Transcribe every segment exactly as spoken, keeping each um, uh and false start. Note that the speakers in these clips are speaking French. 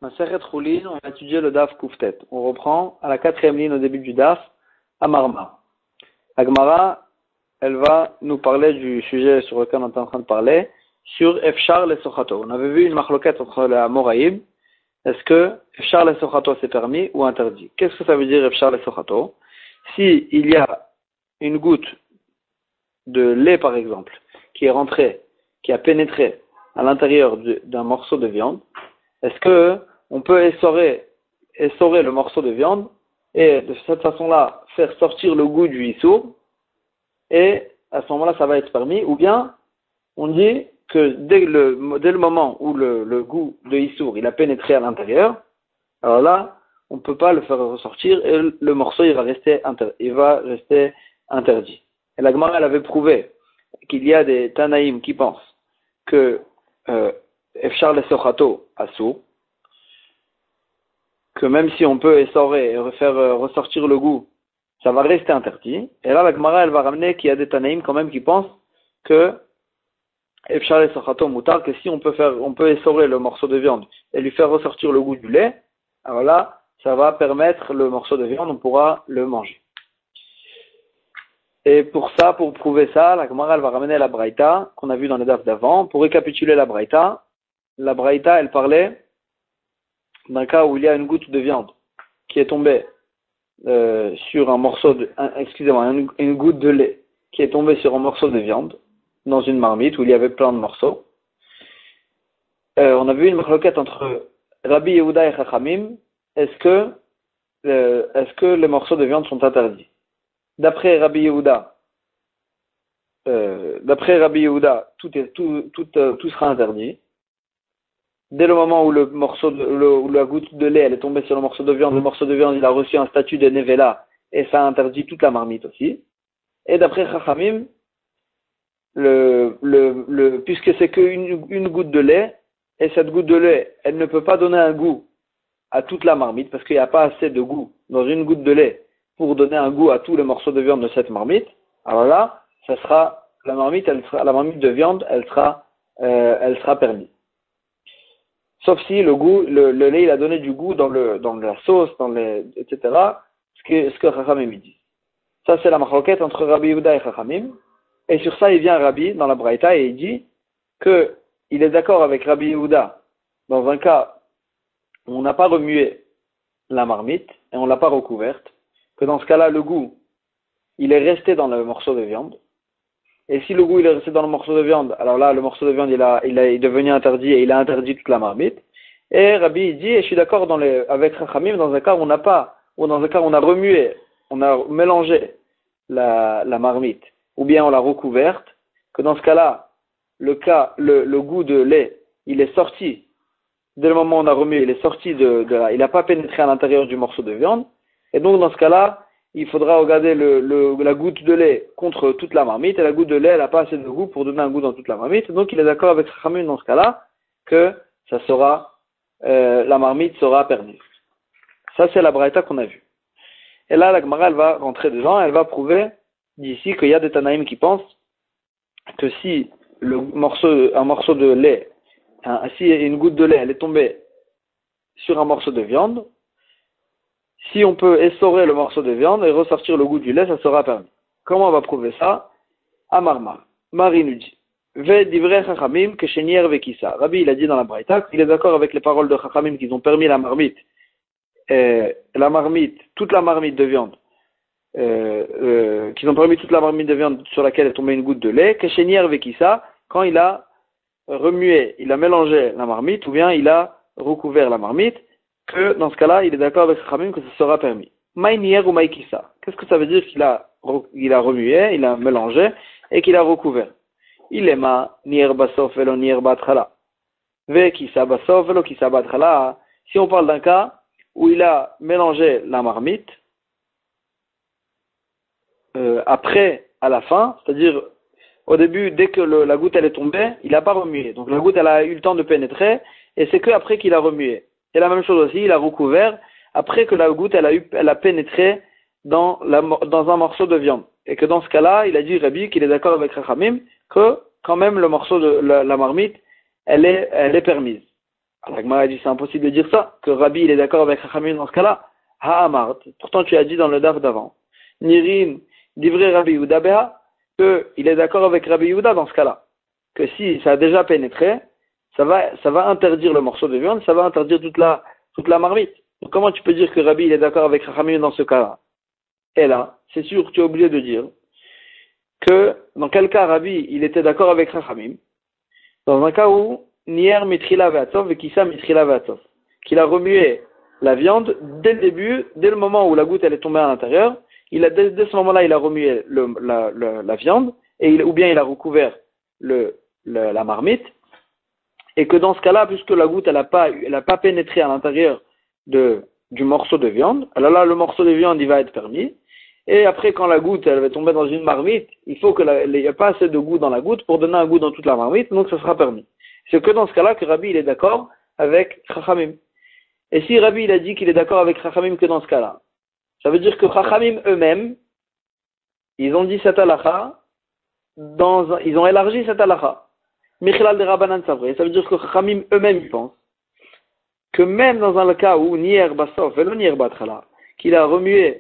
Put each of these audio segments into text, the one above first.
Masechet Choulin, on va étudier le Daf Kouftet. On reprend à la quatrième ligne au début du Daf, à Marma. La Gemara, elle va nous parler du sujet sur lequel on est en train de parler, sur Efshar le Sochato. On avait vu une marloquette entre la Moraïb. Est-ce que Efshar le Sochato c'est permis ou interdit? Qu'est-ce que ça veut dire Efshar le Sochato? Si il y a une goutte de lait, par exemple, qui est rentrée, qui a pénétré à l'intérieur d'un morceau de viande, est-ce que on peut essorer, essorer le morceau de viande et de cette façon-là faire sortir le goût du issour, et à ce moment-là ça va être permis, ou bien on dit que dès le, dès le moment où le, le goût de issour il a pénétré à l'intérieur, alors là on ne peut pas le faire ressortir et le, le morceau il va rester inter, il va rester interdit. Et la Gemara elle avait prouvé qu'il y a des Tanaïm qui pensent que euh, Efshar le Sochato Assour, que même si on peut essorer et faire euh, ressortir le goût, ça va rester interdit. Et là, la Gemara, elle va ramener qu'il y a des Tanaïm quand même qui pensent que Efshar le Sochato Moutar, que si on peut faire, on peut essorer le morceau de viande et lui faire ressortir le goût du lait, alors là, ça va permettre le morceau de viande, on pourra le manger. Et pour ça, pour prouver ça, la Gemara, elle va ramener la Braïta, qu'on a vu dans les daf d'avant. Pour récapituler la Braïta, la Braïta, elle parlait d'un cas où il y a une goutte de viande qui est tombée euh, sur un morceau de, un, excusez-moi, une, une goutte de lait qui est tombée sur un morceau de viande dans une marmite où il y avait plein de morceaux. Euh, on a vu une marloquette entre Rabbi Yehuda et Chachamim. Est-ce que, euh, est-ce que les morceaux de viande sont interdits? D'après Rabbi Yehuda, euh, d'après Rabbi Yehuda, tout est, tout, tout, euh, tout sera interdit. Dès le moment où le morceau de, le, où la goutte de lait elle est tombée sur le morceau de viande, le morceau de viande il a reçu un statut de nevela et ça interdit toute la marmite aussi. Et d'après Chachamim, le, le, le, puisque c'est qu'une une goutte de lait, et cette goutte de lait, elle ne peut pas donner un goût à toute la marmite parce qu'il n'y a pas assez de goût dans une goutte de lait pour donner un goût à tous les morceaux de viande de cette marmite. Alors là, ça sera la marmite, elle sera la marmite de viande, elle sera, euh, elle sera permise. Sauf si le goût, le, le lait, il a donné du goût dans le, dans la sauce, dans les, et cetera. Ce que, ce que Chachamim dit. Ça, c'est la marloquette entre Rabbi Yehuda et Chachamim. Et sur ça, il vient Rabbi dans la Braïta et il dit que il est d'accord avec Rabbi Yehuda dans un cas où on n'a pas remué la marmite et on l'a pas recouverte, que dans ce cas-là, le goût, il est resté dans le morceau de viande. Et si le goût il est resté dans le morceau de viande, alors là, le morceau de viande il, a, il, a, il est devenu interdit et il a interdit toute la marmite. Et Rabbi il dit, et je suis d'accord dans les, avec Chachamim, dans un cas où on n'a pas, ou dans un cas où on a remué, on a mélangé la, la marmite, ou bien on l'a recouverte, que dans ce cas-là, le cas, le, le goût de lait, il est sorti, dès le moment où on a remué, il est sorti de, de là, il n'a pas pénétré à l'intérieur du morceau de viande, et donc dans ce cas-là, il faudra regarder le, le, la goutte de lait contre toute la marmite, et la goutte de lait, elle n'a pas assez de goût pour donner un goût dans toute la marmite. Donc il est d'accord avec Chachamim dans ce cas-là, que ça sera, euh, la marmite sera permise. Ça c'est la braïta qu'on a vue. Et là, la Gemara, elle va rentrer dedans, elle va prouver d'ici qu'il y a des Tanaïm qui pensent que si le morceau, un morceau de lait, hein, si une goutte de lait, elle est tombée sur un morceau de viande, si on peut essorer le morceau de viande et ressortir le goût du lait, ça sera permis. Comment on va prouver ça? Amarmar. Marie nous dit. Ve divrei chachamim keshenier vekissa. Rabbi, il a dit dans la Braïta qu'il est d'accord avec les paroles de chachamim qu'ils ont permis la marmite, euh, la marmite, toute la marmite de viande, euh, euh, qu'ils ont permis toute la marmite de viande sur laquelle est tombée une goutte de lait, keshenier vekissa, quand il a remué, il a mélangé la marmite, ou bien il a recouvert la marmite, que dans ce cas-là, il est d'accord avec Chachamim que ce sera permis. Maïnier ou maïkissa. Qu'est-ce que ça veut dire qu'il a, il a remué, il a mélangé et qu'il a recouvert? Il est ma nier basof velo nier batchala. Ve kissa basof velo kissa batchala. Si on parle d'un cas où il a mélangé la marmite euh, après, à la fin, c'est-à-dire au début, dès que le, la goutte elle est tombée, il n'a pas remué. Donc la goutte elle a eu le temps de pénétrer et c'est que après qu'il a remué. Et la même chose aussi, il a recouvert après que la goutte elle a, eu, elle a pénétré dans, la, dans un morceau de viande. Et que dans ce cas-là, il a dit Rabbi qu'il est d'accord avec Chachamim que quand même le morceau de la, la marmite, elle est, elle est permise. Alors, Gemara a dit, c'est impossible de dire ça, que Rabbi, il est d'accord avec Chachamim dans ce cas-là. Ha'amart. Pourtant, tu as dit dans le daf d'avant. Nirin, divrei Rabbi Yehuda beha, que il est d'accord avec Rabbi Yehuda dans ce cas-là. Que si ça a déjà pénétré, ça va, ça va interdire le morceau de viande, ça va interdire toute la, toute la marmite. Donc, comment tu peux dire que Rabbi, il est d'accord avec Chachamim dans ce cas-là? Et là, c'est sûr que tu es obligé de dire que, dans quel cas Rabbi, il était d'accord avec Chachamim? Dans un cas où, Nier mitrila ve'atzov et kissa mitrila ve'atzov. Qu'il a remué la viande dès le début, dès le moment où la goutte elle est tombée à l'intérieur, il a, dès, dès ce moment-là, il a remué le, la, la, la viande, et il, ou bien il a recouvert le, le, la marmite, et que dans ce cas-là, puisque la goutte elle n'a pas, elle a pas pénétré à l'intérieur de, du morceau de viande, alors là, le morceau de viande, il va être permis, et après, quand la goutte, elle va tomber dans une marmite, il faut que il n'y ait pas assez de goût dans la goutte pour donner un goût dans toute la marmite, donc ça sera permis. C'est que dans ce cas-là que Rabbi il est d'accord avec Chachamim. Et si Rabbi il a dit qu'il est d'accord avec Chachamim que dans ce cas-là, ça veut dire que Chachamim eux-mêmes, ils ont dit cette halakha, dans un, ils ont élargi cette halakha. Michlal de Rabbanan Savré. Ça veut dire que Chachamim eux-mêmes ils pensent que même dans un cas où Nier Basof et le Nier Batchala, qu'il a remué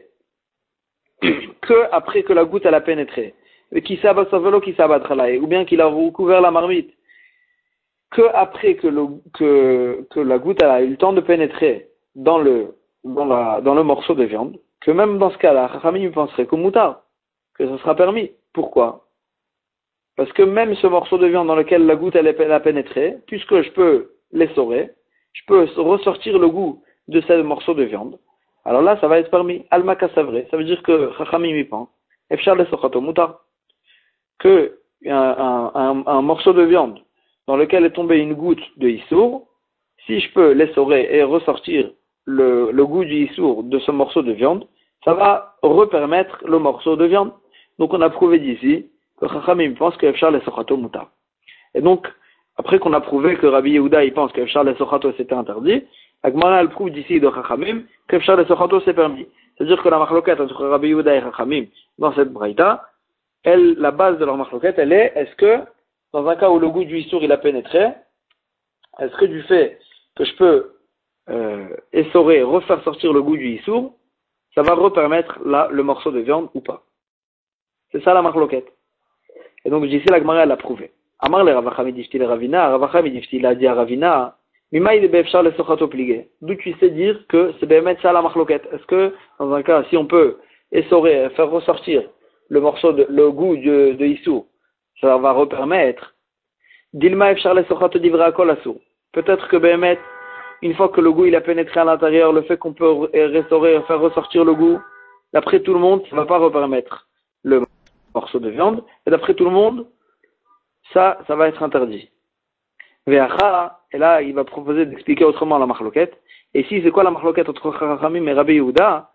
que après que la goutte elle a pénétré, qui Basof velo qui Batchala, ou bien qu'il a recouvert la marmite, que après que, le, que, que la goutte a eu le temps de pénétrer dans le, dans la, dans le morceau de viande, que même dans ce cas-là, Chachamim penserait qu'au moutard, que ce sera permis. Pourquoi? Parce que même ce morceau de viande dans lequel la goutte elle a pénétré, puisque je peux l'essorer, je peux ressortir le goût de ce morceau de viande, alors là, ça va être permis. Alma kassavré, ça veut dire que Chachamim y pense, Efshar lesochato moutard, que un, un, un, un morceau de viande dans lequel est tombée une goutte de Issour, si je peux l'essorer et ressortir le, le goût du Issour de ce morceau de viande, ça va repermettre le morceau de viande. Donc on a prouvé d'ici que Chachamim pense que Efshar lesochato mutar. Et donc, après qu'on a prouvé que Rabbi Yehuda il pense que Efshar lesochato c'était interdit, la Gemara elle prouve d'ici de Chachamim que Efshar lesochato c'est permis. C'est-à-dire que la machloket entre Rabbi Yehuda et Chachamim dans cette braïta, elle, la base de leur machloket, elle est, est-ce que dans un cas où le goût du Issour il a pénétré, est-ce que du fait que je peux euh, essorer, refaire sortir le goût du Issour, ça va repermettre là le morceau de viande ou pas? C'est ça la marloquette. Et donc ici la Gemara elle l'a prouvé. Amar le Ravacham idifti le Ravina, Ravacham idifti il a dit à Ravina, Mima il beefshar le sochato pligé. D'où tu sais dire que c'est bien mettre ça la marloquette. Est-ce que dans un cas si on peut essorer, faire ressortir le morceau de, le goût de, de Issour, ça va repermettre. Dilma efshar le sochato divra kol assour. Peut-être que Béhémet, une fois que le goût il a pénétré à l'intérieur, le fait qu'on peut restaurer, faire ressortir le goût, d'après tout le monde, ça ne va pas repermettre le morceau de viande, et d'après tout le monde, ça, ça va être interdit. Ve'acha, et là, il va proposer d'expliquer autrement la marloquette. Et ici, c'est quoi la marloquette entre Chachamim et Rabbi Yehuda?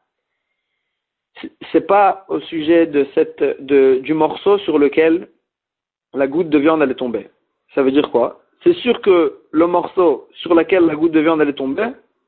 C'est pas au sujet de cette, de, du morceau sur lequel la goutte de viande elle est tombée. Ça veut dire quoi? C'est sûr que le morceau sur lequel la goutte de viande elle est tombée,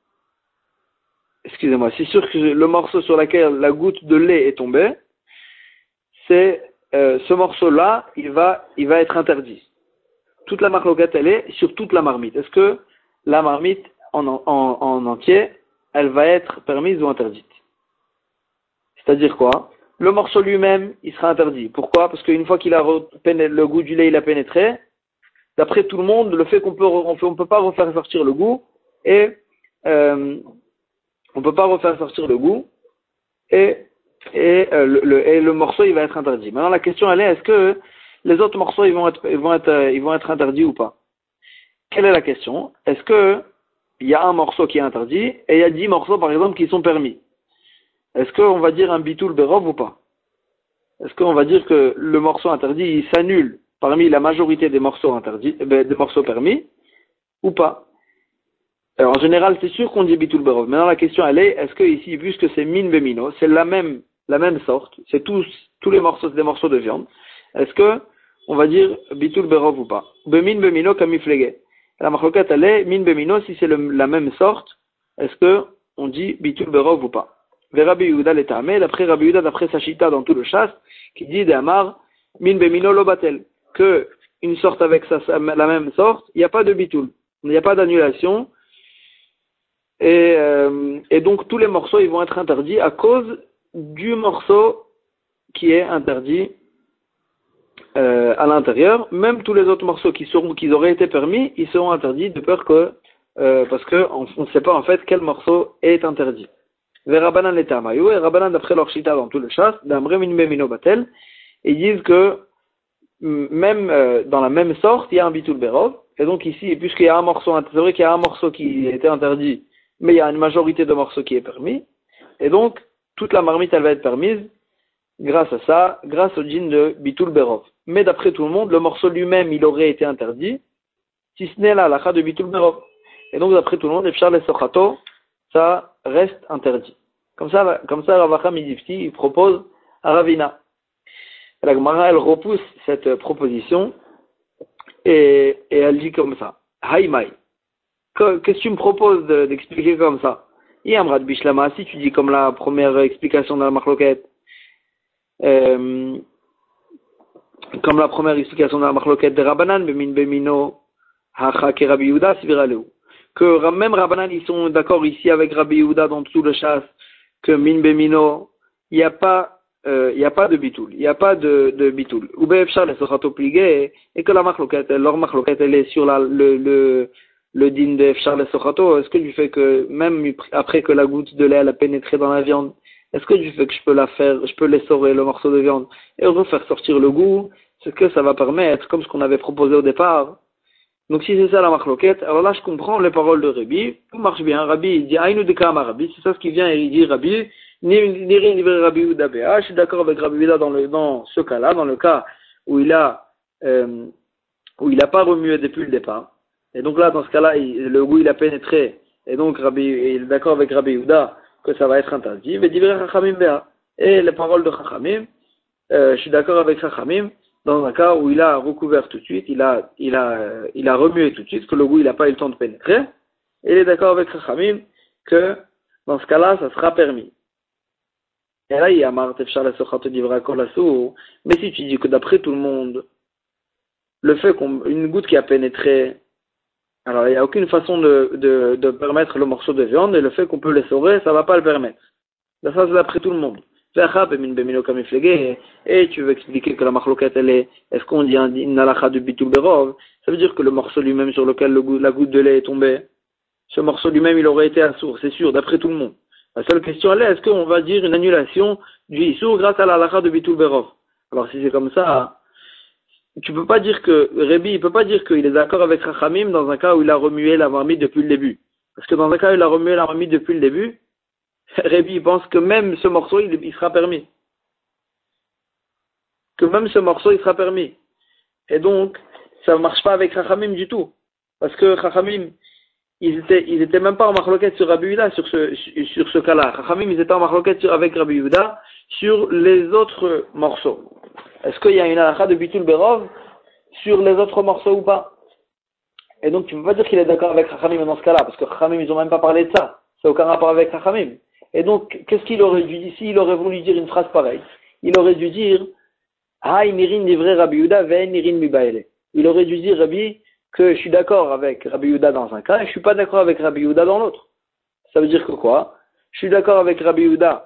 excusez-moi, c'est sûr que le morceau sur lequel la goutte de lait est tombée, c'est euh, ce morceau-là, il va, il va être interdit. Toute la marloquette elle est sur toute la marmite. Est-ce que la marmite en, en, en entier, elle va être permise ou interdite? C'est-à-dire quoi? Le morceau lui-même, il sera interdit. Pourquoi? Parce qu'une fois qu'il a péné- le goût du lait, il a pénétré, d'après tout le monde, le fait qu'on peut, on peut, on peut pas refaire sortir le goût, et euh, on peut pas refaire sortir le goût, et, et, euh, le, le, et le morceau, il va être interdit. Maintenant, la question, elle est, est-ce que les autres morceaux, ils vont être, ils vont être, euh, ils vont être interdits ou pas? Quelle est la question? Est-ce que il y a un morceau qui est interdit, et il y a dix morceaux, par exemple, qui sont permis? Est-ce qu'on va dire un bitoul berov ou pas? Est-ce qu'on va dire que le morceau interdit, il s'annule parmi la majorité des morceaux interdits, des morceaux permis, ou pas? Alors, en général, c'est sûr qu'on dit bitoul berov. Maintenant, la question, elle est, est-ce que ici, puisque c'est min bemino, c'est la même, la même sorte, c'est tous, tous les morceaux, c'est des morceaux de viande, est-ce que, on va dire bitoul berov ou pas? Bemin bemino comme iflege. La marloquette, elle est, min bemino, si c'est le, la même sorte, est-ce que, on dit bitoul berov ou pas? Vers Rabbi Yehuda l'étamé, d'après Rabbi Yehuda, d'après Sachita dans tout le chasse, qui dit d'Amar, min bemino lo batel, que une sorte avec sa, la même sorte, il n'y a pas de bitoul, il n'y a pas d'annulation Et, euh, et donc tous les morceaux ils vont être interdits à cause du morceau qui est interdit euh, à l'intérieur. Même tous les autres morceaux qui seront, qui auraient été permis, ils seront interdits de peur que, euh, parce que on ne sait pas en fait quel morceau est interdit. Les Rabbanan et Tamayu, et Rabbanan d'après leur shita dans tout le chasse, d'Amre Minbe Mino Batel, ils disent que même euh, dans la même sorte, il y a un bitul berov, et donc ici, puisqu'il y a un morceau, c'est vrai qu'il y a un morceau qui était interdit, mais il y a une majorité de morceaux qui est permis, et donc toute la marmite elle va être permise grâce à ça, grâce au djinn de bitul berov. Mais d'après tout le monde, le morceau lui-même il aurait été interdit, si ce n'est la halakha de bitul berov. Et donc d'après tout le monde, Efshar le sochato, ça reste interdit. Comme ça, comme ça, Rav Acham Midifti, il propose à Ravina. Et la Gemara, elle repousse cette proposition et, et elle dit comme ça. Haïmaï. Qu'est-ce que tu me proposes de, d'expliquer comme ça? Yamrad Bishlama, si tu dis comme la première explication dans la marloquette, euh, comme la première explication dans la marloquette de Rabbanan, Bemin Bemino, Hacha ke Rabbi Yehuda, Siviraleu. Que même Rabbanan, ils sont d'accord ici avec Rabbi Yehuda dans tout le chasse, que Min Bemino, il n'y a pas il n'y euh, a pas de bitoul, il n'y a pas de, de bitoul. Ou be'efshar les sochato pligé, et que la marloquette, leur marloquette, elle est sur la, le, le, le din de efshar les sochato. Est-ce que du fait que, même après que la goutte de lait elle a pénétré dans la viande, est-ce que du fait que je peux la faire, je peux l'essorer le morceau de viande, et refaire sortir le goût, c'est que ça va permettre, comme ce qu'on avait proposé au départ. Donc si c'est ça la marloquette, alors là je comprends les paroles de Rabbi, tout marche bien. Rabbi il dit, Aïnou de Kama Rabbi, c'est ça ce qui vient et il dit Rabbi, ni rien ni Rabbi Yehuda Béa. Je suis d'accord avec Rabbi Yehuda dans le dans ce cas-là, dans le cas où il a euh, où il n'a pas remué depuis le départ. Et donc là, dans ce cas-là, il, le goût il a pénétré. Et donc Rabbi il est d'accord avec Rabbi Yehuda que ça va être interdit. Mais divrer Chachamim Béa. Et les paroles de Chachamim, euh, je suis d'accord avec Chachamim dans un cas où il a recouvert tout de suite, il a il a euh, il a remué tout de suite, que le goût il n'a pas eu le temps de pénétrer. Et il est d'accord avec Chachamim que dans ce cas-là, ça sera permis. Et là, il y a mais si tu dis que d'après tout le monde, le fait qu'une goutte qui a pénétré, alors il n'y a aucune façon de, de, de permettre le morceau de viande, et le fait qu'on peut l'essorer, ça ne va pas le permettre. Ça, c'est d'après tout le monde. Et tu veux expliquer que la marloquette, elle est, est-ce qu'on dit une halakha de bitul berov? Ça veut dire que le morceau lui-même sur lequel le goût, la goutte de lait est tombée, ce morceau lui-même, il aurait été assourd, c'est sûr, d'après tout le monde. La seule question, elle est, est-ce qu'on va dire une annulation du issour grâce à la halakha de bitul berov? Alors si c'est comme ça, tu peux pas dire que, Rabbi, il peut pas dire qu'il est d'accord avec Chachamim dans un cas où il a remué la marmite depuis le début. Parce que dans un cas où il a remué la marmite depuis le début, Rabbi pense que même ce morceau, il, il sera permis. Que même ce morceau, il sera permis. Et donc, ça ne marche pas avec Chachamim du tout. Parce que Chachamim, ils étaient, ils étaient même pas en marloquette sur Rabbi Yehuda sur ce, sur ce cas-là. Chachamim, ils étaient en marloquette avec Rabbi Yehuda sur les autres morceaux. Est-ce qu'il y a une halakha de bitul berov sur les autres morceaux ou pas? Et donc, tu ne peux pas dire qu'il est d'accord avec Chachamim dans ce cas-là, parce que Chachamim, ils n'ont même pas parlé de ça. Ça n'a aucun rapport avec Chachamim. Et donc, qu'est-ce qu'il aurait dû dire? S'il aurait voulu dire une phrase pareille, il aurait dû dire Haï nirin livré Rabbi Yehuda, ve'en nirin mibaele. Il aurait dû dire, Rabbi, que je suis d'accord avec Rabbi Yehuda dans un cas, et je suis pas d'accord avec Rabbi Yehuda dans l'autre. Ça veut dire que quoi? Je suis d'accord avec Rabbi Yehuda.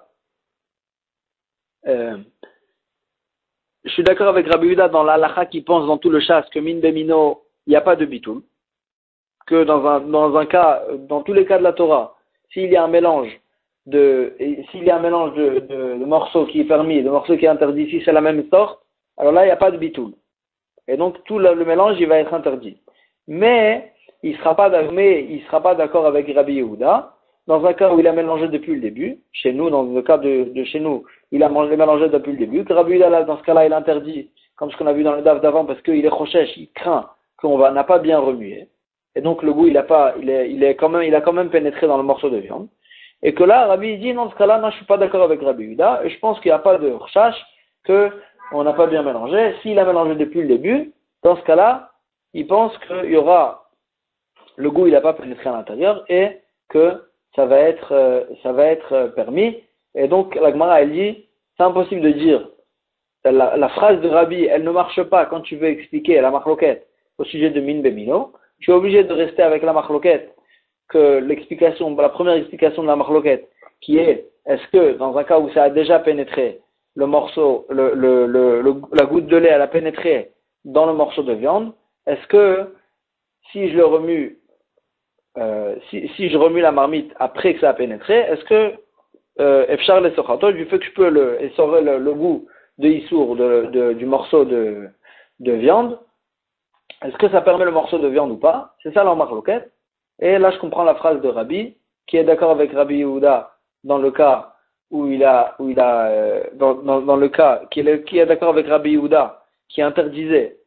Euh, je suis d'accord avec Rabbi Yehuda dans l'halakha qui pense dans tout le chasse que min bemino, il n'y a pas de bitoul. Que dans un, dans un cas, dans tous les cas de la Torah, s'il y a un mélange de, s'il y a un mélange de, de, de morceaux qui est permis, de morceaux qui est interdit, si c'est la même sorte, alors là, il n'y a pas de bitoul. Et donc, tout le, le mélange, il va être interdit. Mais, il ne sera pas, mais, il sera pas d'accord avec Rabbi Yehuda, dans un cas où il a mélangé depuis le début, chez nous, dans le cas de, de chez nous, il a mélangé depuis le début, que Rabbi Yehuda, dans ce cas-là, il interdit, comme ce qu'on a vu dans le daf d'avant, parce qu'il est rochèche, il craint qu'on va, n'a pas bien remué. Et donc, le goût, il a pas, il est, il est quand même, il a quand même pénétré dans le morceau de viande. Et que là, Rabbi dit, non, dans ce cas-là, non, je suis pas d'accord avec Rabbi Yehuda, et je pense qu'il n'y a pas de recherche, que on n'a pas bien mélangé. S'il a mélangé depuis le début, dans ce cas-là, il pense qu'il y aura, le goût, il n'a pas pénétré à l'intérieur, et que ça va être, euh, ça va être euh, permis. Et donc, la Gemara, elle dit, c'est impossible de dire, la, la phrase de Rabbi, elle ne marche pas quand tu veux expliquer la marloquette au sujet de min bemino. Tu es obligé de rester avec la marloquette que l'explication, la première explication de la marloquette, qui est, est-ce que dans un cas où ça a déjà pénétré, le morceau, le, le, le, le, la goutte de lait, elle a pénétré dans le morceau de viande, est-ce que si je le remue, euh, si, si je remue la marmite après que ça a pénétré, est-ce que Efchar le sochato, du fait que je peux le, essorer le, le goût de Issour de, de, du morceau de, de viande, est-ce que ça permet le morceau de viande ou pas? C'est ça la marloquette. Et là, je comprends la phrase de Rabbi, qui est d'accord avec Rabbi Yehuda dans le cas où il a, où il a, euh, dans, dans, dans le cas, qui est, qui est d'accord avec Rabbi Yehuda, qui interdisait,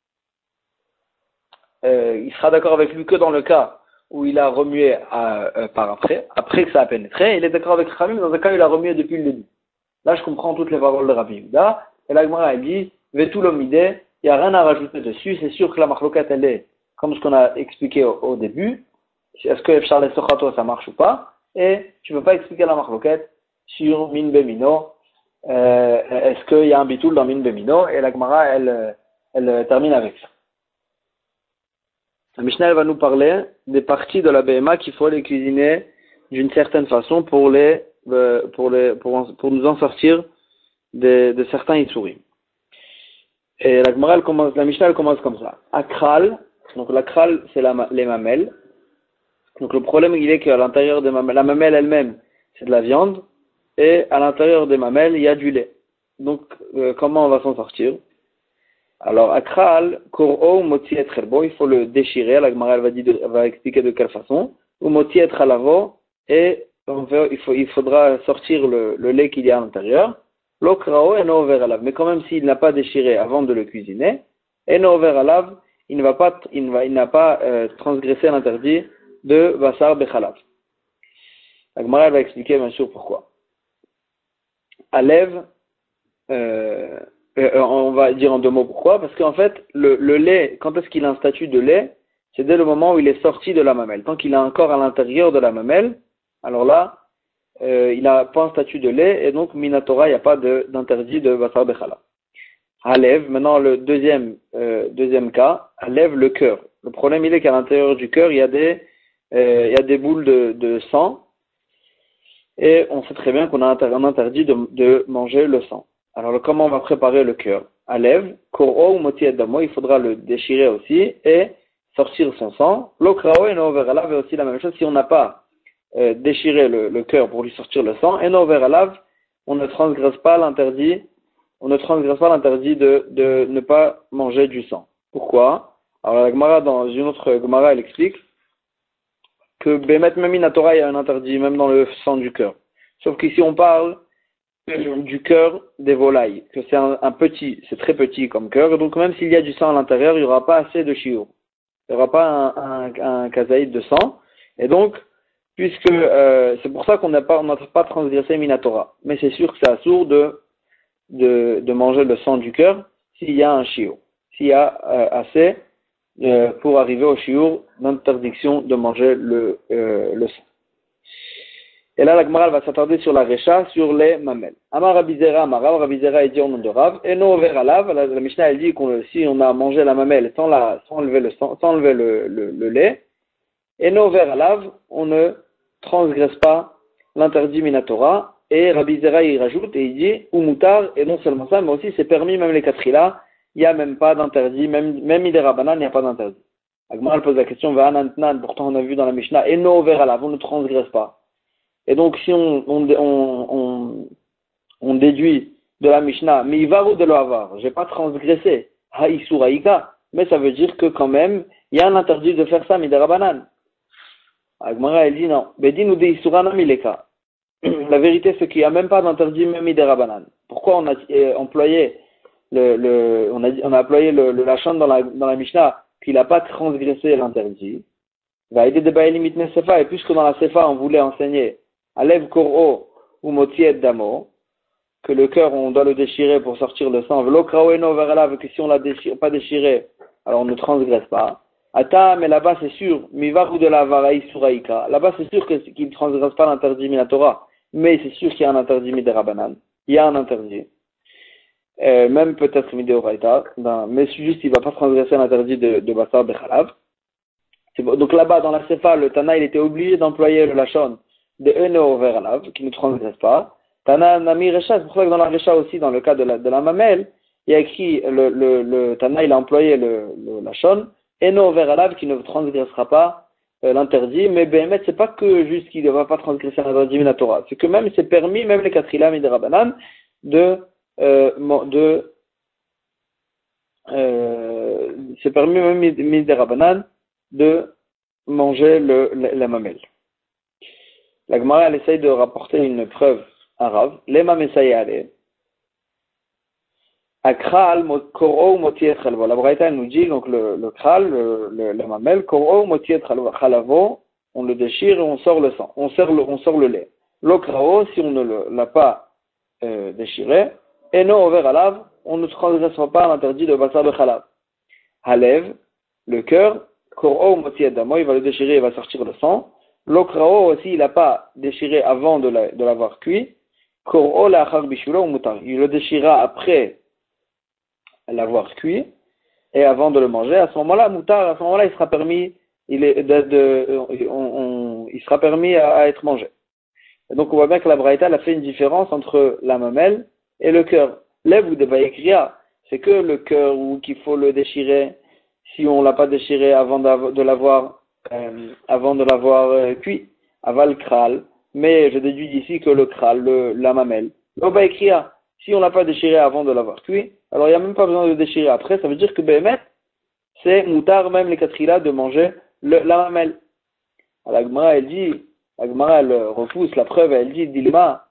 euh, il sera d'accord avec lui que dans le cas où il a remué à, euh, par après, après que ça a pénétré, il est d'accord avec Rabbi, mais dans un cas où il a remué depuis le début. Là, je comprends toutes les paroles de Rabbi Yehuda, et la Gemara, elle dit, Vetu l'omidé, il n'y a rien à rajouter dessus, c'est sûr que la marloquette, elle est, comme ce qu'on a expliqué au, au début, est-ce que Efchar le sochato, ça marche ou pas, et tu ne peux pas expliquer la marloquette sur min bemino, euh, est-ce qu'il y a un bitoul dans min bemino, et la Gemara, elle, elle termine avec ça. La Mishnah, elle va nous parler des parties de la B M A qu'il faut les cuisiner d'une certaine façon pour les, euh, pour les, pour, pour nous en sortir de, de certains issourim. Et la Gemara, elle commence, la Mishnah, elle commence comme ça. Akral, donc l'akral, c'est la, les mamelles. Donc le problème, il est qu'à l'intérieur des mamelles, la mamelle elle-même, c'est de la viande, et à l'intérieur des mamelles, il y a du lait. Donc, euh, comment on va s'en sortir? Alors, akral, kor'o, moti et chelbo, il faut le déchirer, la Gemara va, dire, va expliquer de quelle façon, ou moti et chalavo, et on veut, il, faut, il faudra sortir le, le lait qu'il y a à l'intérieur, l'okrao et no over alav, mais quand même s'il n'a pas déchiré avant de le cuisiner, et no over alav, il ne va pas, il ne va, il n'a pas euh, transgressé l'interdit de basar bechalav. La Gemara va expliquer bien sûr pourquoi. Alev, euh, Euh, on va dire en deux mots pourquoi, parce qu'en fait, le, le lait, quand est-ce qu'il a un statut de lait? C'est dès le moment où il est sorti de la mamelle. Tant qu'il est encore à l'intérieur de la mamelle, alors là, euh, il n'a pas un statut de lait, et donc, minatora, il n'y a pas de, d'interdit de basar bechala. Alev, maintenant le deuxième, euh, deuxième cas, Alev, le cœur. Le problème, il est qu'à l'intérieur du cœur, il y a des, euh, il y a des boules de, de sang, et on sait très bien qu'on a un interdit de, de manger le sang. Alors, comment on va préparer le cœur? Alev, koro ou moti damo, il faudra le déchirer aussi et sortir son sang. L'okrao et no veralav est aussi la même chose. Si on n'a pas euh, déchiré le, le cœur pour lui sortir le sang, et no veralav, on ne transgresse pas l'interdit, on ne transgresse pas l'interdit de, de ne pas manger du sang. Pourquoi? Alors, la Gemara, dans une autre Gemara, elle explique que Bemet Memina Torah, il y a un interdit, même dans le sang du cœur. Sauf qu'ici, on parle du cœur des volailles, que c'est un, un petit, c'est très petit comme cœur, donc même s'il y a du sang à l'intérieur, il n'y aura pas assez de chiour. Il n'y aura pas un, un, un kazaïd de sang, et donc, puisque, euh, c'est pour ça qu'on n'a pas, on n'a pas transgressé Minatora. Mais c'est sûr que c'est assourd de, de, de manger le sang du cœur s'il y a un chiour. S'il y a euh, assez, euh, pour arriver au chiour d'interdiction de manger le, euh, le sang. Et là, la Gemara va s'attarder sur la Recha, sur les mamelles. Amar Rabizera, Amar Rabizera est dit au nom de Rav. Et non over alav, la, la Mishnah elle dit que si on a mangé la mamelle sans, la, sans enlever, le, sans, sans enlever le, le, le lait, et non over alav, on ne transgresse pas l'interdit minatora. Et Rabizera il rajoute et il dit ou moutar, et non seulement ça, mais aussi c'est permis, même les katrila, il n'y a même pas d'interdit, même, même idera banan, il n'y a pas d'interdit. La Gemara pose la question, Va'anantnan, pourtant on a vu dans la Mishnah, et non over alav, on ne transgresse pas. Et donc, si on, on, on, on, on déduit de la Mishnah, mais il va ou de l'Avar, j'ai pas transgressé, haïsuraïka, mais ça veut dire que quand même, il y a un interdit de faire ça, midera banan. Agmara, elle dit non. Bedin ou de isurana mileka. La vérité, c'est qu'il n'y a même pas d'interdit, même midera banan. Pourquoi on a euh, employé le, le, on a, on a employé le, le lachan dans la, dans la Mishnah, qu'il n'a pas transgressé l'interdit. Va aider de baïli mitne sefa, et puisque dans la sefa, on voulait enseigner Alev koro ou motiet damo, que le cœur on doit le déchirer pour sortir le sang. L'okrao eno veralav, que si on l'a déchiré, pas déchiré, alors on ne transgresse pas. Ata, mais là-bas c'est sûr, mivaru de la varaï suraïka. Là-bas c'est sûr qu'il ne transgresse pas l'interdit minatora, mais c'est sûr qu'il y a un interdit miderabanan. Il y a un interdit. Euh, même peut-être mideoraita, ben, mais juste il ne va pas transgresser l'interdit de, de basar bechalav. C'est bon. Donc là-bas, dans la Sefa, le Tana, il était obligé d'employer le Lachon de Eno over alav, qui ne transgresse pas. Tana Nami Recha, c'est pour ça que dans la Recha aussi, dans le cas de la, de la mamelle, il y a écrit, le, le, le Tana, il a employé le, le Lachon, Eno over alav, qui ne transgressera pas euh, l'interdit, mais Béhémet, c'est pas que juste qu'il ne va pas transgresser l'interdit de la Torah, c'est que même c'est permis, même les Katrila Midrabanan, de, euh, de, euh, c'est permis même Midrabanan de manger le, la, la mamelle. La Gemara, elle essaye de rapporter une preuve arabe. Lema mesayale. Akral, koro, motiet chalvo. La Braïta, elle nous dit, donc le, le kral, le, le, la mamelle, koro, motiet chalavo, on le déchire et on sort le sang. On sort le, on sort le lait. L'okrao, si on ne l'a pas euh, déchiré, et non over alav, on ne transgressera pas l'interdit de basar de chalav. Halev, le cœur, koro, motiet damo, il va le déchirer, il va sortir le sang. L'okrao aussi, il n'a pas déchiré avant de, la, de l'avoir cuit. Kor'o la'achar bishula ou mutar. Il le déchira après l'avoir cuit et avant de le manger. À ce moment-là, mutar, à ce moment-là, il sera permis, il est de, de, on, on, il sera permis à, à être mangé. Et donc, on voit bien que la Braïta, elle a fait une différence entre la mamelle et le cœur. Lève ou de baïkria, c'est que le cœur ou qu'il faut le déchirer si on l'a pas déchiré avant de l'avoir Euh, avant de l'avoir euh, cuit, aval kral, mais je déduis d'ici que le kral, le, la mamelle, l'oba écria, si on l'a pas déchiré avant de l'avoir cuit, alors il n'y a même pas besoin de le déchirer après, ça veut dire que Béhémet, c'est moutar même les katrila de manger le, la mamelle. Alors, la Gemara, elle dit, la Gemara, elle repousse la preuve, elle dit, Dilma,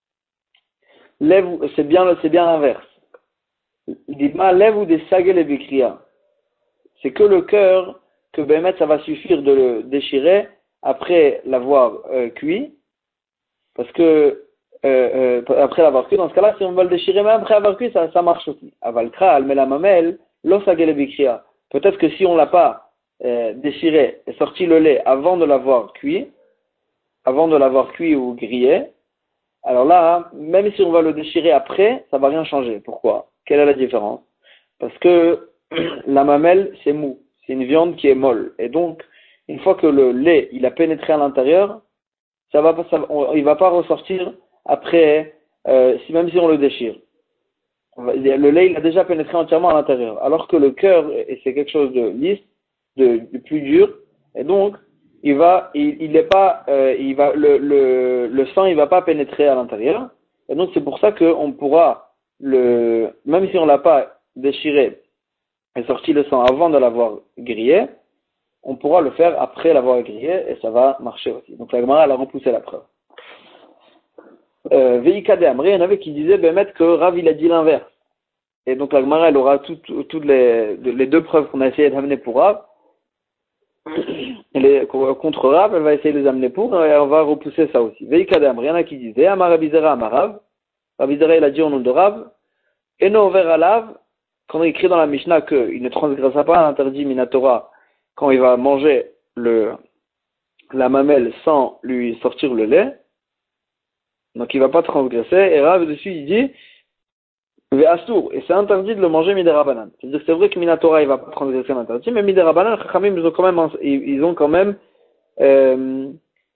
lève, c'est bien, c'est bien l'inverse. Dilma, lève ou des sagel et bikria. C'est que le cœur, que Béhémet, ça va suffire de le déchirer après l'avoir euh, cuit, parce que euh, euh, après l'avoir cuit, dans ce cas-là, si on va le déchirer même après avoir cuit, ça, ça marche aussi. Avalkra, mais la mamelle, l'osagele. Peut-être que si on l'a pas euh, déchiré et sorti le lait avant de l'avoir cuit, avant de l'avoir cuit ou grillé, alors là, même si on va le déchirer après, ça va rien changer. Pourquoi? Quelle est la différence? Parce que la mamelle, c'est mou. C'est une viande qui est molle. Et donc, une fois que le lait, il a pénétré à l'intérieur, ça va pas, ça, on, il va pas ressortir après, euh, si, même si on le déchire. Le lait, il a déjà pénétré entièrement à l'intérieur. Alors que le cœur, c'est quelque chose de lisse, de, de plus dur. Et donc, il va, il, il est pas, euh, il va, le, le, le sang, il va pas pénétrer à l'intérieur. Et donc, c'est pour ça qu'on pourra le, même si on l'a pas déchiré, et sorti le sang avant de l'avoir grillé, on pourra le faire après l'avoir grillé et ça va marcher aussi. Donc la Gemara, elle a repoussé la preuve. Euh, Veikade Amri, il y en avait qui disaient Béhémet que Rav il a dit l'inverse. Et donc la Gemara, elle aura toutes tout les, les deux preuves qu'on a essayé d'amener pour Rav. Les, contre Rav, elle va essayer de les amener pour et on va repousser ça aussi. Veikade Amri, il y en a qui disaient Amar Rabizera Amarav. Rabizera, il a dit au nom de Rav. Eno over alav. Quand on écrit dans la Mishnah qu'il ne transgressera pas l'interdit Minatora quand il va manger le, la mamelle sans lui sortir le lait, donc il ne va pas transgresser, et Rav dessus il dit Ve'asur, et c'est interdit de le manger Miderabanan. C'est-à-dire que c'est vrai que Minatora il ne va pas transgresser l'interdit, mais Miderabanan, Chachamim, ils ont quand même, ils ont quand même, euh,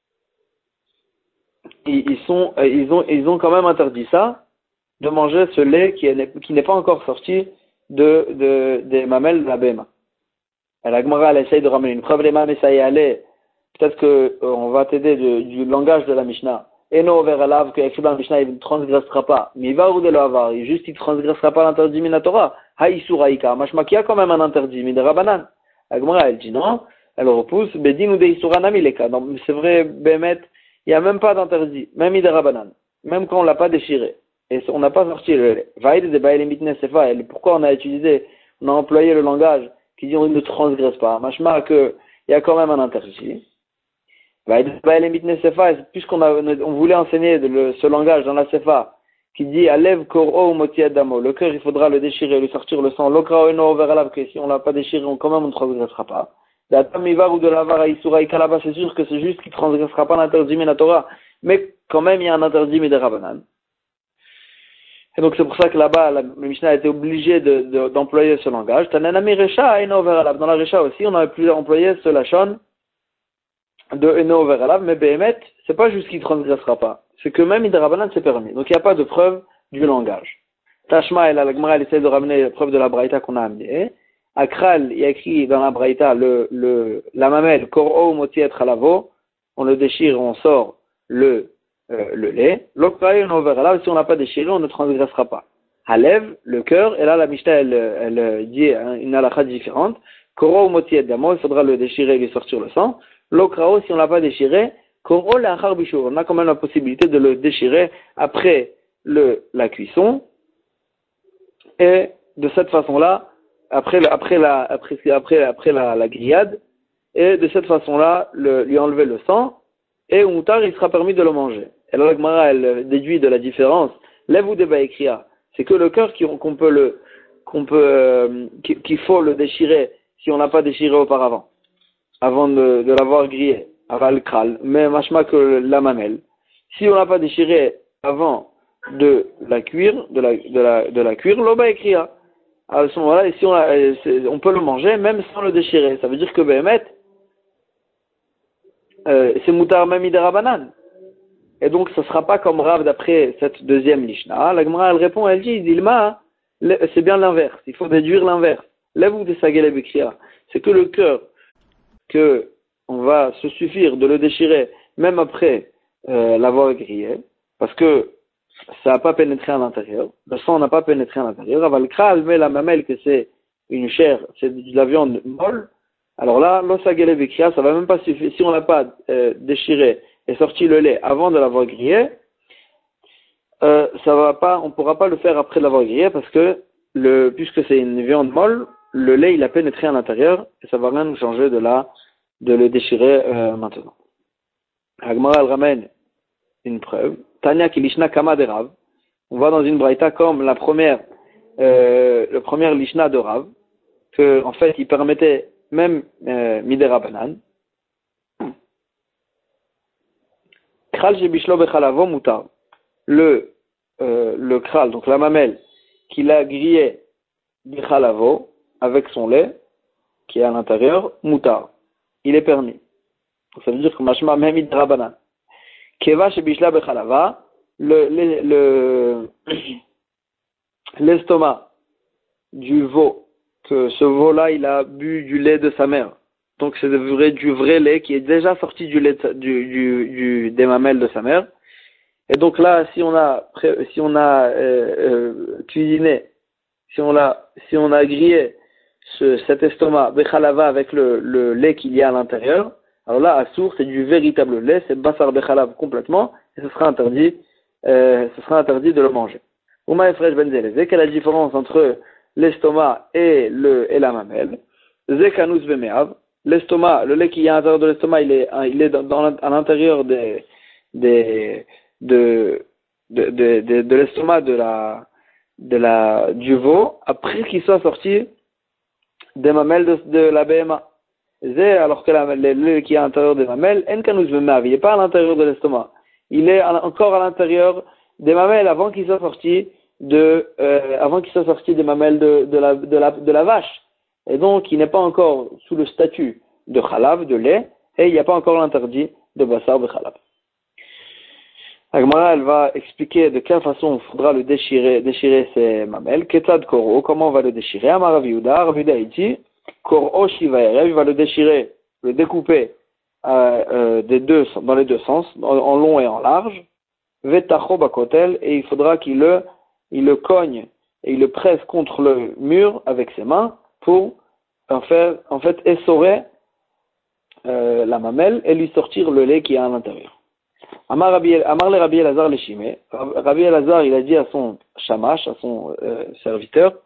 ils, ils, sont, ils, ont, ils ont quand même interdit ça, de manger ce lait qui n'est, qui n'est pas encore sorti de, de, des mamelles de la Béma. La Gemara, elle essaye de ramener une preuve, les mamelles, ça y est allé. Peut-être que, euh, on va t'aider de, du langage de la Mishnah. Et non, vers alav, que écrit dans la Mishnah, il ne transgressera pas. Mais il va ou de l'avoir, il juste, il ne transgressera pas l'interdit minatora. Haïsur haïka. Mashma, qui a quand même un interdit, miderabanan. La Gemara, elle dit non. Elle repousse, bedin ou de isuranami les cas. Donc, c'est vrai, Bémet, il n'y a même pas d'interdit. Même miderabanan. Même quand on l'a pas déchiré. Et on n'a pas sorti le lait. Vaïd de baïl mitne sefa. Pourquoi on a utilisé, on a employé le langage qui dit on ne transgresse pas. Mashma que il y a quand même un interdit. Vaïd de baïl mitne sefa. Puisqu'on a, on voulait enseigner le, ce langage dans la sefa qui dit alev koro moti adamo. Le cœur il faudra le déchirer, lui sortir le sang. L'okra eno over alav que si on l'a pas déchiré, on quand même on ne transgressera pas. D'atam ivar ou de l'avar à isura ikalaba, c'est sûr que c'est juste qu'il ne transgressera pas l'interdit minatora. Mais quand même il y a un interdit miderabanan. Et donc c'est pour ça que là-bas, la, le Mishnah a été obligé de, de, d'employer ce langage. Tananami Recha, Eno Veralav. Dans la Recha aussi, on aurait pu employer ce lachon de Eno Veralav, mais Behemet, c'est pas juste qu'il ne transgressera pas. C'est que même Idrabanan c'est permis. Donc il n'y a pas de preuve du langage. Tashma, et la Gemara, elle essaie de ramener la preuve de la Braïta qu'on a amenée. Akral, il y a écrit dans la Braïta, le, le, la mamelle, Kor'o Moti et Chalavo, on le déchire, on sort le, euh, le lait. L'Okraï, on verra si on n'a pas déchiré, on ne transgressera pas. Halev, le cœur, et là la Mishnah, elle, elle dit une halakha différente. Kor'o Moti et Damo, il faudra le déchirer et lui sortir le sang. L'Okrao, si on l'a pas déchiré, Kor'o Le'achar Bishur, on a quand même la possibilité de le déchirer après le, la cuisson. Et de cette façon-là, après, après, la, après, après, après la, la grillade, et de cette façon-là, le, lui enlever le sang, et au moutar, il sera permis de le manger. Et là, la Gemara, elle déduit de la différence, lève ou débat écrire, c'est que le cœur qu'on peut le, qu'on peut, euh, qu'il faut le déchirer si on n'a pas déchiré auparavant, avant de, de l'avoir grillé, aval kral, mais machma que la mamelle. Si on n'a pas déchiré avant de la cuire, de la, de la, de la cuire, l'oba écrire. À ce moment-là, si on, a, on peut le manger même sans le déchirer. Ça veut dire que Behemet, euh, c'est moutar même idarabanan. Et donc, ce ne sera pas comme Rav d'après cette deuxième Lishna. La Gemara, elle répond, elle dit, Dilma, c'est bien l'inverse. Il faut déduire l'inverse. Lève-vous de sagele bekria. C'est que le cœur, que on va se suffire de le déchirer même après euh, l'avoir grillé, parce que ça n'a pas pénétré à l'intérieur, le sang n'a pas pénétré à l'intérieur, aval kral, mais la mamelle que c'est une chair, c'est de la viande molle, alors là, l'osagele bekria, ça va même pas suffire, si on n'a pas euh, déchiré et sorti le lait avant de l'avoir grillé, euh, ça va pas, on pourra pas le faire après l'avoir grillé, parce que le, puisque c'est une viande molle, le lait il a pénétré à l'intérieur, et ça va rien nous changer de la, de le déchirer euh, maintenant. Agmara elle ramène une preuve. Tanya Kilishna Kama de Rav. On va dans une braïta comme la première, euh, le premier Lishna de Rav, que en fait il permettait même euh, Midera Banan. Kral Shebishlo Bechalavo Mutar. Le, euh, le kral, donc la mamelle, qu'il a grillé Bechalavo, avec son lait, qui est à l'intérieur, Mutar. Il est permis. Donc ça veut dire que Mashma même Midera Banan. Keva Shebishla Bechalava, le, le, le, l'estomac du veau, que ce veau-là, il a bu du lait de sa mère. Donc c'est du vrai, du vrai lait qui est déjà sorti du lait, de, du, du, du, des mamelles de sa mère. Et donc là, si on a, si on a euh, euh, cuisiné, si on a, si on a grillé ce, cet estomac bechalava avec le, le lait qu'il y a à l'intérieur, alors là, à sourd, c'est du véritable lait, c'est basar bechalav complètement, et ce sera interdit, euh, ce sera interdit de le manger. Ouma et fresh benzeleze, quelle est la différence entre l'estomac et le, et la mamelle? Zekanus vemeav, l'estomac, le lait qui est à l'intérieur de l'estomac, il est, il est dans, dans, à l'intérieur des, des, de, de, de, de, de l'estomac de la, de la, du veau, après qu'il soit sorti des mamelles de, de la B M A. Alors que la, le lait qui est à l'intérieur des mamelles, enkanus vemeav, il n'est pas à l'intérieur de l'estomac. Il est à, encore à l'intérieur des mamelles avant qu'il soit sorti de, euh, avant qu'il soit sorti des mamelles de, de la, de la, de la vache. Et donc, il n'est pas encore sous le statut de khalav, de lait, et il n'y a pas encore l'interdit de basar de khalav. La Gemara, elle va expliquer de quelle façon il faudra le déchirer, déchirer ces mamelles. Ketad koro, comment on va le déchirer? Amar Rav Yehuda, Rav Yehuda dit, koro shiva erev, il va le déchirer, le découper euh, euh, des deux, dans les deux sens, en, en long et en large. Vetacho bakotel, et il faudra qu'il le, il le cogne et il le presse contre le mur avec ses mains pour en faire, en fait, essorer euh, la mamelle et lui sortir le lait qui est à l'intérieur. Amar le Rabbi Elazar le Shimé. Rabbi Elazar, il a dit à son shamash, à son euh, serviteur,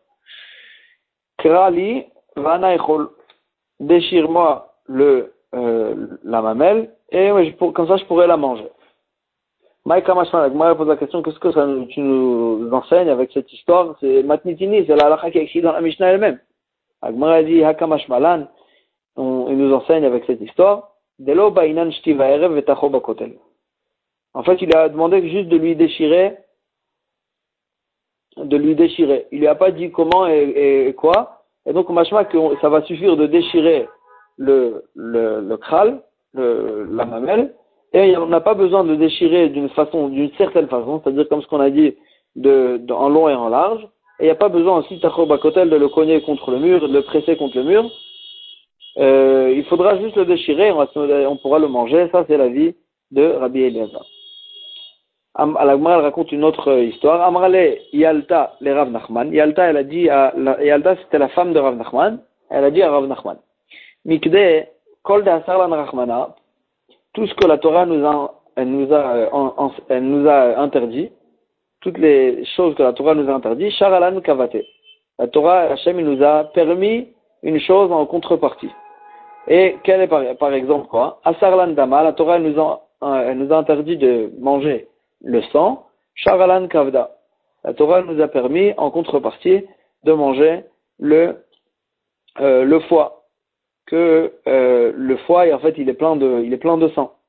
Krali vana echol, déchire-moi le, euh, la mamelle et ouais, pour, comme ça je pourrais la manger. Maïka Mashman, moi, pose la question, qu'est-ce que ça, tu nous enseignes avec cette histoire? C'est Matnitini, c'est la halakha qui est écrite dans la Mishnah elle-même. Agmara dit, Hakamashmalan, il nous enseigne avec cette histoire, Delo Bainan Shtiva Erev Vetacho Bakotel. En fait, il a demandé juste de lui déchirer de lui déchirer. Il lui a pas dit comment et, et quoi. Et donc, machma que ça va suffire de déchirer le, le, le kral, le, la mamelle, et on n'a pas besoin de le déchirer d'une façon, d'une certaine façon, c'est-à-dire comme ce qu'on a dit, de, de, en long et en large. Et il n'y a pas besoin aussi, tachobakotel, de le cogner contre le mur, de le presser contre le mur. Euh, il faudra juste le déchirer, on, va, on pourra le manger. Ça, c'est l'avis de Rabbi Eliezer. Am, à la Gemara, elle raconte une autre euh, histoire. Amrale Yalta, les Rav Nachman. Yalta, elle a dit à, la, Yalta, c'était la femme de Rav Nachman. Elle a dit à Rav Nachman, Mikde, kol de asarlan rachmana, tout ce que la Torah nous a, elle nous a, en, en, elle nous a interdit, toutes les choses que la Torah nous a interdit, sharalan kavate. La Torah, Hachem, il nous a permis une chose en contrepartie. Et quel est par, par exemple quoi? Asarlan dama, la Torah, elle nous a, elle nous a interdit de manger le sang, sharalan kavda. La Torah nous a permis en contrepartie de manger le, euh, le foie. Que euh, le foie, en fait, il est plein de, il est plein de sang.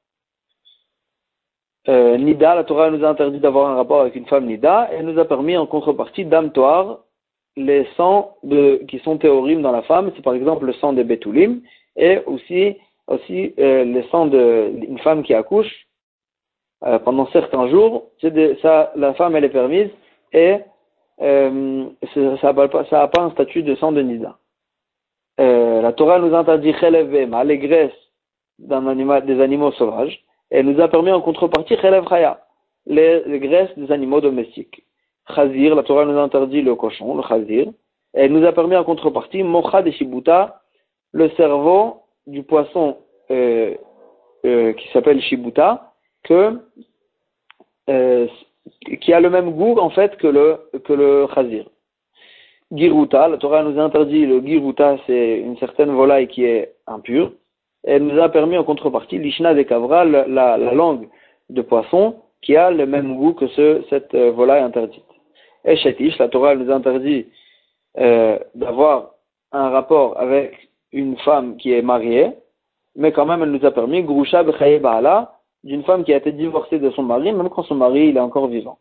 Euh, Nida, la Torah nous a interdit d'avoir un rapport avec une femme Nida, et elle nous a permis en contrepartie d'amtoir les sangs de, qui sont théorim dans la femme, c'est par exemple le sang des Betoulim, et aussi, aussi euh, les sangs d'une femme qui accouche euh, pendant certains jours, c'est de, ça, la femme elle est permise, et euh, ça n'a pas, ça pas un statut de sang de Nida. Euh, la Torah nous interdit chelev vema, les graisses d'un animal, des animaux sauvages, et elle nous a permis en contrepartie chelev chaya, les, les graisses des animaux domestiques. Chazir, la Torah nous a interdit le cochon, le chazir, et elle nous a permis en contrepartie mocha de shibuta, le cerveau du poisson euh, euh, qui s'appelle shibuta, que euh, qui a le même goût en fait que le que le chazir. Giruta, la Torah nous a interdit le giruta, c'est une certaine volaille qui est impure. Elle nous a permis en contrepartie l'ishna de kavra, la, la, la langue de poisson, qui a le même goût que ce, cette euh, volaille interdite. Et shetish, la Torah nous a interdit euh, d'avoir un rapport avec une femme qui est mariée, mais quand même elle nous a permis grusha b'chaye ba'ala, d'une femme qui a été divorcée de son mari, même quand son mari il est encore vivant.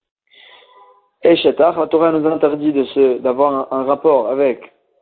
Et Shetach, la Torah nous interdit de se, d'avoir un, un rapport avec,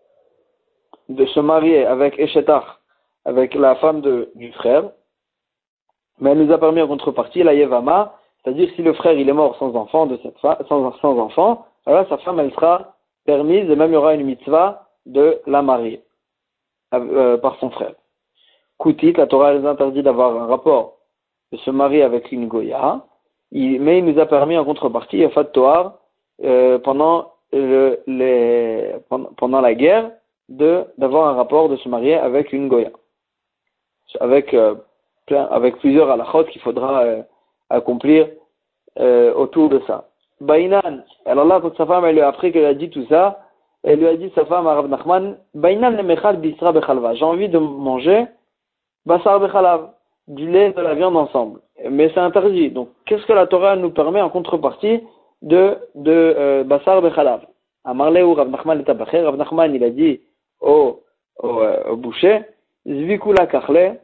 de se marier avec Eshetach, avec la femme de, du frère, mais elle nous a permis en contrepartie la Yevama, c'est-à-dire si le frère il est mort sans enfant de cette femme, sans, sans enfant, alors sa femme elle sera permise et même il y aura une mitzvah de la marier euh, par son frère. Koutit, la Torah nous interdit d'avoir un rapport, de se marier avec une Goya, il, mais il nous a permis en contrepartie, Yafat Toar, Euh, pendant, le, les, pendant, pendant la guerre, de, d'avoir un rapport, de se marier avec une Goya. Avec, euh, plein, avec plusieurs halachot qu'il faudra euh, accomplir euh, autour de ça. Bainan, alors là, quand sa femme, elle lui a appris qu'elle a dit tout ça, elle lui a dit, sa femme, Rav Nachman, Bainan le mechal bisra bechalva. J'ai envie de manger basar bechalav, du lait et de la viande ensemble. Mais c'est interdit. Donc, qu'est-ce que la Torah nous permet en contrepartie de, de euh, Basar Bechalav? Amarleu Rav Nachman et Tabaché, Rav Nachman il a dit au, au, euh, au boucher, Zvikula Kachle,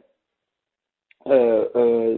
euh, euh,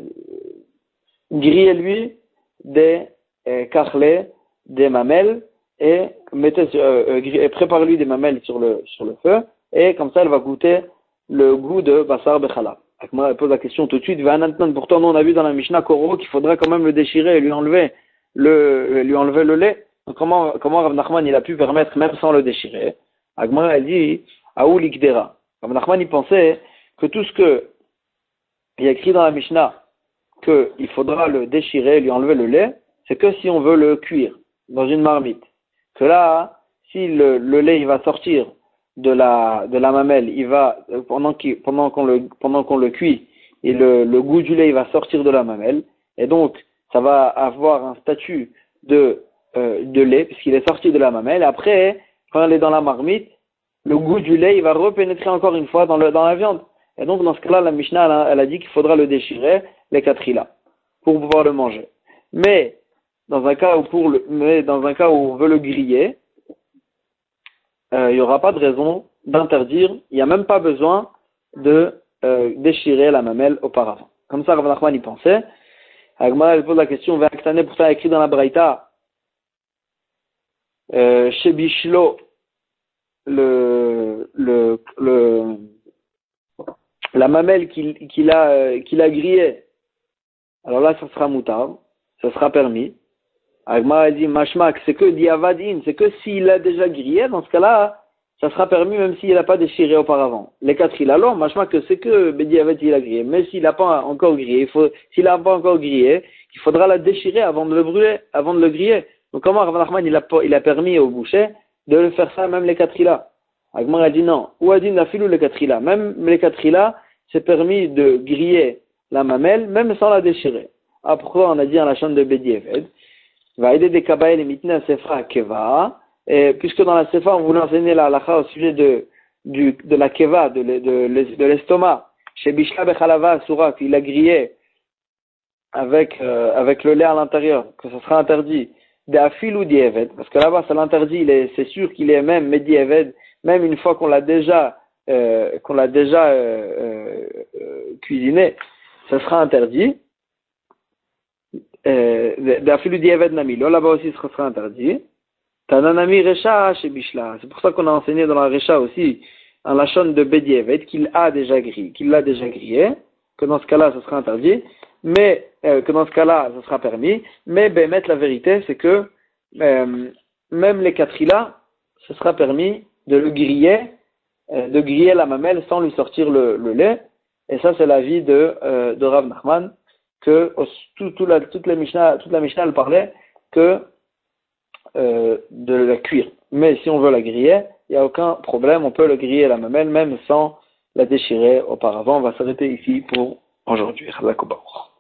grillez-lui des euh, Kachle, des mamelles, et mettez euh, euh, prépare-lui des mamelles sur le, sur le feu, et comme ça elle va goûter le goût de Basar Bechalav. Akma elle pose la question tout de suite, pourtant nous on a vu dans la Mishnah Koro qu'il faudrait quand même le déchirer et lui enlever le, lui enlever le lait. Donc comment, comment Rav Nachman il a pu permettre même sans le déchirer? Agmara elle dit, Aou l'ikdera. Rav Nachman il pensait que tout ce que il y a écrit dans la Mishnah qu'il faudra le déchirer, lui enlever le lait, c'est que si on veut le cuire dans une marmite. Que là, si le, le lait il va sortir de la, de la mamelle, il va, pendant qu'il, pendant qu'on le, pendant qu'on le cuit, et le, le goût du lait il va sortir de la mamelle, et donc, ça va avoir un statut de, euh, de lait, puisqu'il est sorti de la mamelle. Après, quand elle est dans la marmite, le goût du lait, il va repénétrer encore une fois dans, le, dans la viande. Et donc, dans ce cas-là, la Mishnah, elle a, elle a dit qu'il faudra le déchirer, les quatrila, pour pouvoir le manger. Mais, dans un cas où, pour le, mais dans un cas où on veut le griller, euh, il n'y aura pas de raison d'interdire, il n'y a même pas besoin de euh, déchirer la mamelle auparavant. Comme ça, Rav Nachman y pensait. Agmara elle pose la question, Ve'aktane, pourtant écrit dans la Braïta, euh, chez Bishlo, le, le, le, la mamelle qu'il, qu'il a, euh, qu'il a grillée, alors là, ça sera moutarde, ça sera permis. Agmar a dit, mashmak, c'est que diavadin, c'est que s'il a déjà grillé, dans ce cas-là, ça sera permis même s'il n'a pas déchiré auparavant. Les quatre, il a l'or, mashmak, c'est que diavad il a grillé. Mais s'il n'a pas encore grillé, il faut, s'il n'a pas encore grillé, il faudra la déchirer avant de le brûler, avant de le griller. Donc comment Rav Nachman, il a, il a permis au boucher de le faire ça, même les quatre là. Agmar a dit non. Ou a dit nafilou les quatre là. Même les quatre là, c'est permis de griller la mamelle, même sans la déchirer. Après, on a dit en la chambre de Bedieved, va aider des kabaïl et mitna sefra keva, et puisque dans la sefa, on voulait enseigner la halakha au sujet de, du, de la keva, de, de, de, de l'estomac, chez Bishla Bechalava Surak, il a grillé avec, euh, avec le lait à l'intérieur, que ce sera interdit, d'afil ou dieved, parce que là-bas, c'est l'interdit, il est, c'est sûr qu'il est même médieved, même une fois qu'on l'a déjà, euh, qu'on l'a déjà, euh, euh, euh, cuisiné, ça sera interdit. D'afil ou dieved namilo, là-bas aussi, ce sera interdit. Tananami Recha chez Bishla. C'est pour ça qu'on a enseigné dans la Recha aussi, en la chaîne de Bedievet, qu'il a déjà grillé, qu'il l'a déjà grillé, que dans ce cas-là, ce sera interdit, mais, euh, que dans ce cas-là, ce sera permis, mais, ben, mettre la vérité, c'est que, euh, même les quatre-là, ce sera permis de le griller, euh, de griller la mamelle sans lui sortir le, le lait, et ça, c'est l'avis de, euh, de Rav Nachman, que, tout, tout la, toute la Mishnah, toute la Mishnah, elle parlait que, Euh, de la cuire. Mais si on veut la griller, il n'y a aucun problème, on peut le griller la mamelle même sans la déchirer auparavant. On va s'arrêter ici pour aujourd'hui.